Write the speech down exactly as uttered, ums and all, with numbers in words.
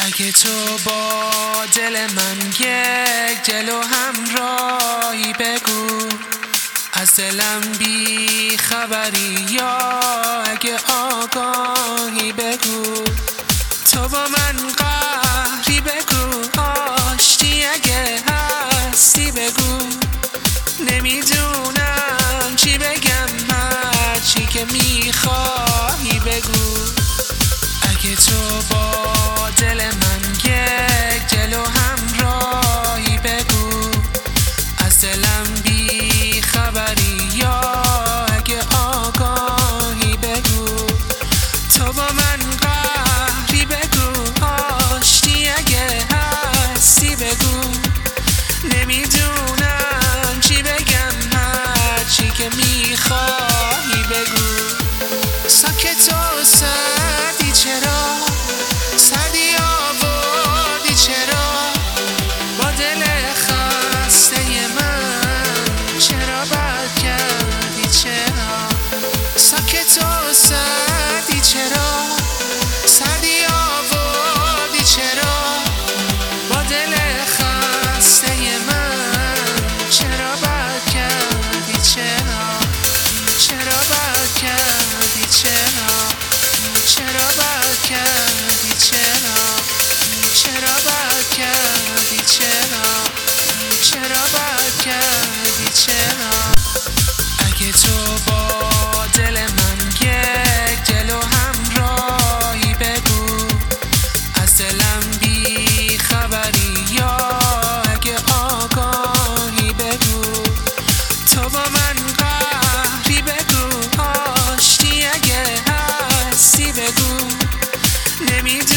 اگه تو با دل من یک دل و همراهی بگو، از دلم بی خبری یا اگه آگاهی بگو، تو با من قهری بگو، آشتی اگه هستی بگو، نمیدونم چی بگم، هر چی که میخواهی بگو. اگه تو با دل من یک دل و همراهی بگو، از دلم بی خبری یا اگه آگاهی بگو، تو با من قهری بگو، آشتی اگه هستی بگو، نمیدونم چی بگم، هر چی که میخواهی بگو. ساکت و سردی چرا، سردی آوردی چرا، با دل خسته من چرا بد کردی چرا. ساکت و سردی چرا، سردی آوردی چرا، با دل خسته من چرا بد کردی چرا، چرا بد کردی چرا، چرا بد کردی چرا، چرا بد کردی چرا، چرا بد کردی چرا. اگه تو با دل من یک دل و همراهی بگو، از دلم بی خبری یا اگه آگاهی بگو، تو با من قهری بگو، آشتی اگه هستی بگو، نمیدونم